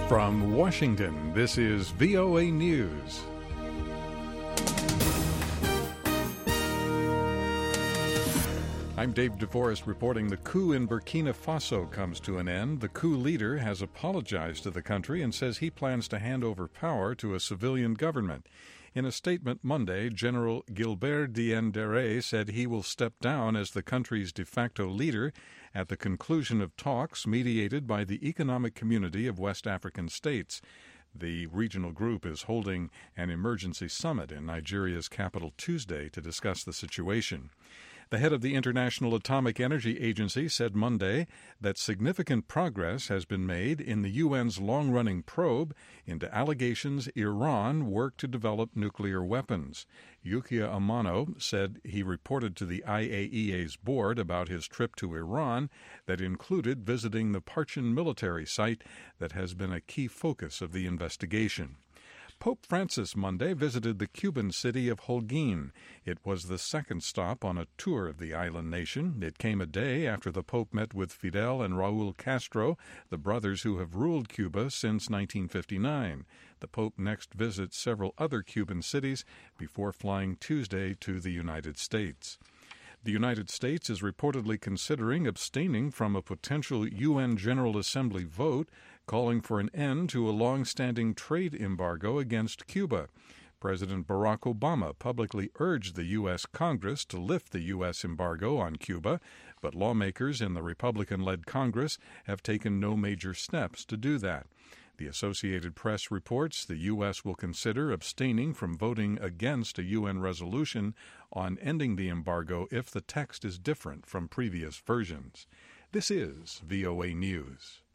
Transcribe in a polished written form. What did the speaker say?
From Washington, this is VOA News. I'm Dave DeForest reporting the coup in Burkina Faso comes to an end. The coup leader has apologized to the country and says he plans to hand over power to a civilian government. In a statement Monday, General Gilbert Diendéré said he will step down as the country's de facto leader at the conclusion of talks mediated by the Economic Community of West African States. The regional group is holding an emergency summit in Nigeria's capital Tuesday to discuss the situation. The head of the International Atomic Energy Agency said Monday that significant progress has been made in the UN's long-running probe into allegations Iran worked to develop nuclear weapons. Yukiya Amano said he reported to the IAEA's board about his trip to Iran that included visiting the Parchin military site that has been a key focus of the investigation. Pope Francis Monday visited the Cuban city of Holguin. It was the second stop on a tour of the island nation. It came a day after the Pope met with Fidel and Raul Castro, the brothers who have ruled Cuba since 1959. The Pope next visits several other Cuban cities before flying Tuesday to the United States. The United States is reportedly considering abstaining from a potential UN General Assembly vote calling for an end to a long-standing trade embargo against Cuba. President Barack Obama publicly urged the U.S. Congress to lift the U.S. embargo on Cuba, but lawmakers in the Republican-led Congress have taken no major steps to do that. The Associated Press reports the U.S. will consider abstaining from voting against a UN resolution on ending the embargo if the text is different from previous versions. This is VOA News.